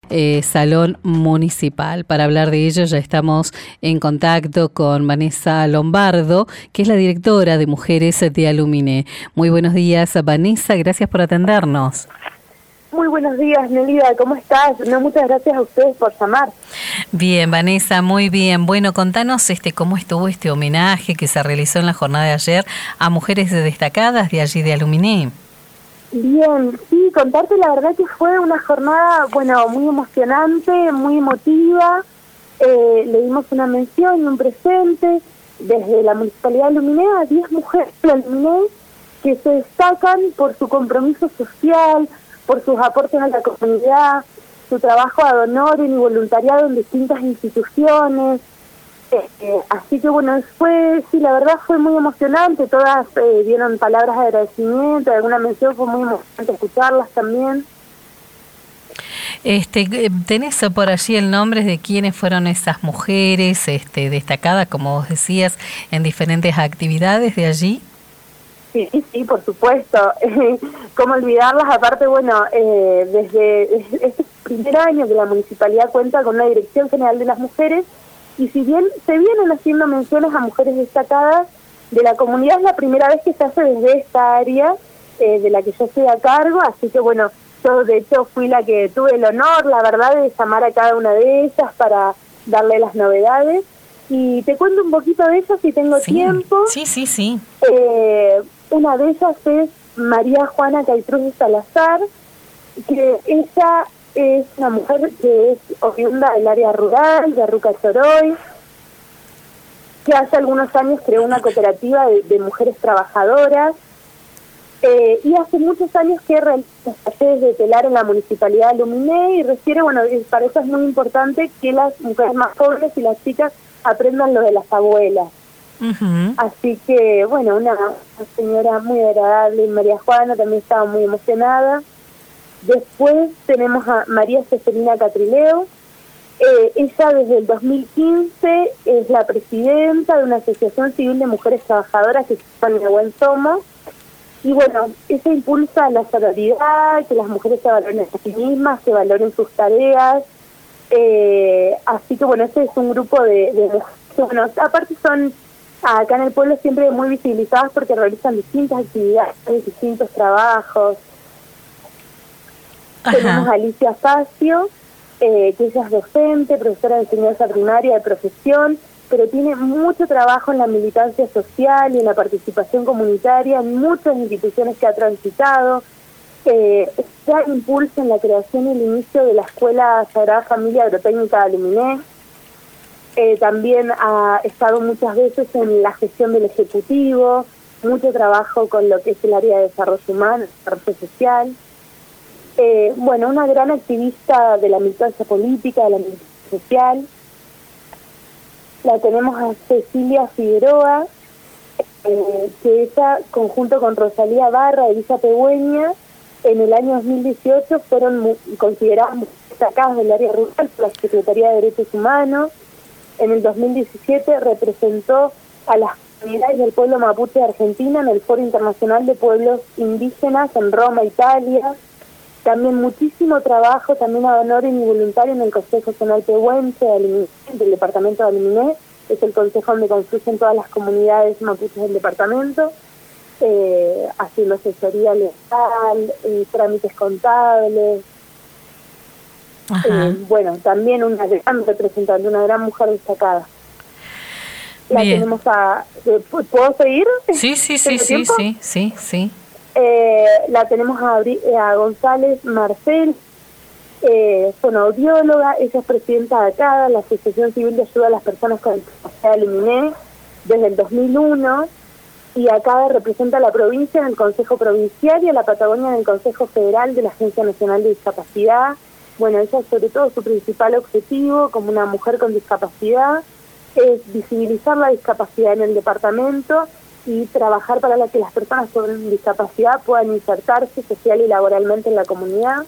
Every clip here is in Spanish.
Salón Municipal. Para hablar de ello ya estamos en contacto con Vanessa Lombardo, que es la directora de Mujeres de Aluminé. Muy buenos días, Vanessa, gracias por atendernos. Muy buenos días, Nelida, ¿cómo estás? No, muchas gracias a ustedes por llamar. Bien, Vanessa, muy bien. Bueno, contanos cómo estuvo este homenaje que se realizó en la jornada de ayer a mujeres destacadas de allí de Aluminé. Bien, sí, contarte la verdad que fue una jornada, muy emocionante, muy emotiva. Le dimos una mención y un presente desde la Municipalidad de Aluminé a 10 mujeres de Aluminé que se destacan por su compromiso social, por sus aportes a la comunidad, su trabajo ad honorem y voluntariado en distintas instituciones. Así que la verdad fue muy emocionante, todas dieron palabras de agradecimiento, alguna mención, fue muy emocionante escucharlas también. ¿Tenés por allí el nombre de quiénes fueron esas mujeres destacadas, como vos decías, en diferentes actividades de allí? Sí, por supuesto. ¿Cómo olvidarlas? Aparte, desde este primer año que la municipalidad cuenta con una Dirección General de las Mujeres, y si bien se vienen haciendo menciones a mujeres destacadas de la comunidad, es la primera vez que se hace desde esta área de la que yo estoy a cargo, así que yo de hecho fui la que tuve el honor, la verdad, de llamar a cada una de ellas para darle las novedades. Y te cuento un poquito de ellas si tengo tiempo. Sí. Una de ellas es María Juana Caitruz de Salazar, que ella es una mujer que es oriunda del área rural, de Arruca Choroy, que hace algunos años creó una cooperativa de mujeres trabajadoras, y hace muchos años que realiza talleres de telar en la Municipalidad de Aluminé, y refiere, para eso es muy importante que las mujeres más jóvenes y las chicas aprendan lo de las abuelas. Uh-huh. Así que, una señora muy agradable, María Juana también estaba muy emocionada. Después tenemos a María Ceferina Catrileo. Ella desde el 2015 es la presidenta de una asociación civil de mujeres trabajadoras que se llama Buen Tomo. Y ella impulsa la sororidad, que las mujeres se valoren a sí mismas, que valoren sus tareas. Así que este es un grupo de mujeres, aparte son acá en el pueblo siempre muy visibilizadas porque realizan distintas actividades, distintos trabajos. Ajá. Tenemos a Alicia Facio, que ella es docente, profesora de enseñanza primaria de profesión, pero tiene mucho trabajo en la militancia social y en la participación comunitaria en muchas instituciones que ha transitado. Ella impulsa en la creación y el inicio de la Escuela Sagrada Familia Agrotécnica de Aluminé. También ha estado muchas veces en la gestión del Ejecutivo, mucho trabajo con lo que es el área de desarrollo humano, desarrollo social. Una gran activista de la militancia política, de la militancia social. La tenemos a Cecilia Figueroa, que ella, conjunto con Rosalía Barra de Villa Pegüeña, en el año 2018 fueron consideradas destacadas del área rural por la Secretaría de Derechos Humanos. En el 2017 representó a las comunidades del pueblo mapuche de Argentina en el Foro Internacional de Pueblos Indígenas en Roma, Italia. También muchísimo trabajo, también ad honorem y voluntario en el Consejo Zonal Pehuenche del departamento de Aluminé, es el consejo donde confluyen todas las comunidades mapuches del departamento, haciendo asesoría legal, trámites contables. También una gran representante, una gran mujer destacada. La Bien. Tenemos a... ¿Puedo seguir? Sí. La tenemos a González Marcel, fonoaudióloga, ella es presidenta de ACADA, la Asociación Civil de Ayuda a las Personas con Discapacidad de Aluminé, desde el 2001, y ACADA representa a la provincia en el Consejo Provincial y a la Patagonia en el Consejo Federal de la Agencia Nacional de Discapacidad. Ella, sobre todo, su principal objetivo como una mujer con discapacidad es visibilizar la discapacidad en el departamento y trabajar para que las personas con discapacidad puedan insertarse social y laboralmente en la comunidad.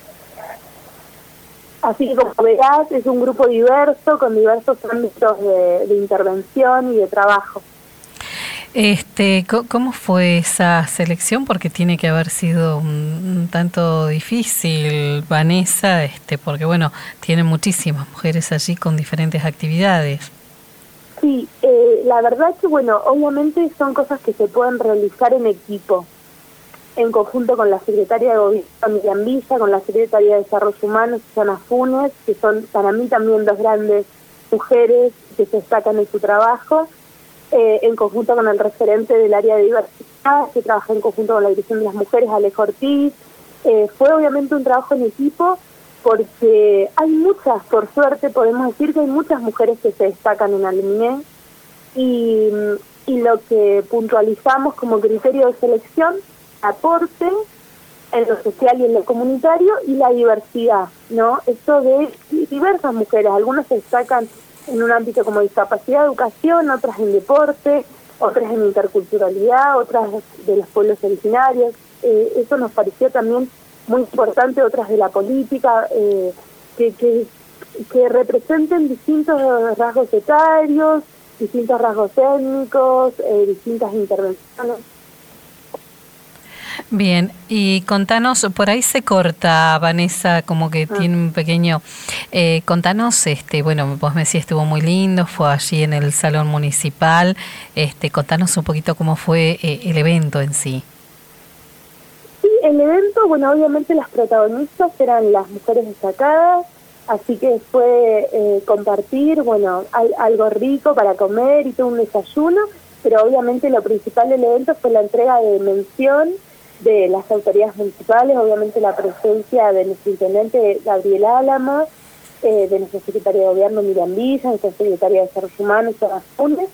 Así que, como verás, es un grupo diverso, con diversos ámbitos de intervención y de trabajo. ¿Cómo fue esa selección? Porque tiene que haber sido un tanto difícil, Vanessa, porque bueno, tiene muchísimas mujeres allí con diferentes actividades. Sí, la verdad que bueno, obviamente son cosas que se pueden realizar en equipo, en conjunto con la Secretaria de Gobierno, Miriam Villa, con la Secretaria de Desarrollo Humano, Susana Funes, que son para mí también dos grandes mujeres que se destacan en su trabajo, en conjunto con el referente del área de diversidad, que trabaja en conjunto con la Dirección de las Mujeres, Alejo Ortiz. Fue obviamente un trabajo en equipo, porque hay muchas, por suerte podemos decir que hay muchas mujeres que se destacan en Aluminé, y lo que puntualizamos como criterio de selección, aporte en lo social y en lo comunitario, y la diversidad, ¿no? Esto de diversas mujeres, algunas se destacan en un ámbito como discapacidad, educación, otras en deporte, otras en interculturalidad, otras de los pueblos originarios. Eso nos pareció también muy importante, otras de la política, que representen distintos rasgos etarios, distintos rasgos étnicos, distintas intervenciones. Bien, y contanos, por ahí se corta, Vanessa, como que tiene un pequeño... contanos, bueno, vos me decías estuvo muy lindo, fue allí en el Salón Municipal, contanos un poquito cómo fue el evento en sí. Sí, el evento, bueno, obviamente las protagonistas eran las mujeres destacadas, así que fue compartir, bueno, algo rico para comer y todo un desayuno, pero obviamente lo principal del evento fue la entrega de mención de las autoridades municipales, obviamente la presencia de nuestro intendente Gabriel Álamo, de nuestra secretaria de Gobierno Miriam Villa, nuestra secretaria de Desarrollo Humano Susana Funes,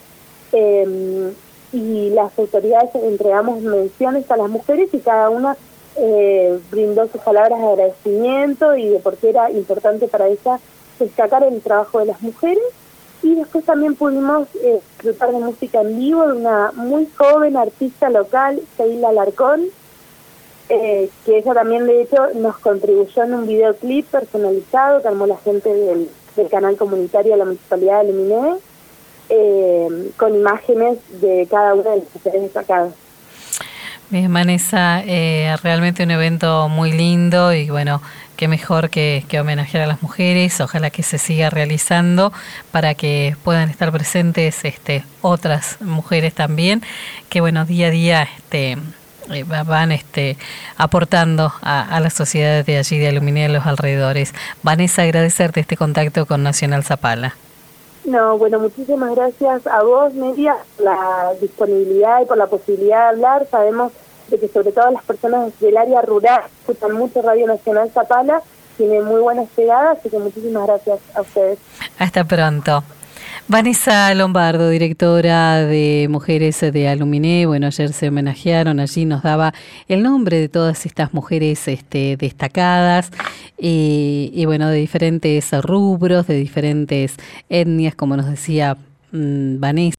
y las autoridades entregamos menciones a las mujeres y cada una brindó sus palabras de agradecimiento y de por qué era importante para ella destacar el trabajo de las mujeres. Y después también pudimos disfrutar de música en vivo de una muy joven artista local, Sheila Alarcón, que ella también de hecho nos contribuyó en un videoclip personalizado que armó la gente del canal comunitario de la Municipalidad de Aluminé, con imágenes de cada una de las mujeres destacadas. Bien, Vanessa, realmente un evento muy lindo y bueno, qué mejor que homenajear a las mujeres. Ojalá que se siga realizando para que puedan estar presentes otras mujeres también, que bueno, día a día van aportando a las sociedades de allí de Aluminé y los alrededores. Vanessa, agradecerte este contacto con Nacional Zapala. No, bueno, muchísimas gracias a vos, Media, por la disponibilidad y por la posibilidad de hablar. Sabemos de que sobre todo las personas del área rural escuchan mucho Radio Nacional Zapala, tiene muy buenas llegadas, así que muchísimas gracias a ustedes. Hasta pronto. Vanessa Lombardo, directora de Mujeres de Aluminé, bueno, ayer se homenajearon, allí nos daba el nombre de todas estas mujeres destacadas y bueno, de diferentes rubros, de diferentes etnias, como nos decía Vanessa.